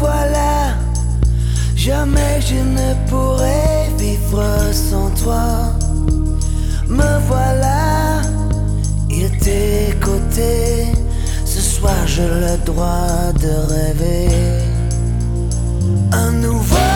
voilà, jamais je ne pourrai vivre sans toi. Me voilà, à tes côtés. Ce soir j'ai le droit de rêver. Un nouveau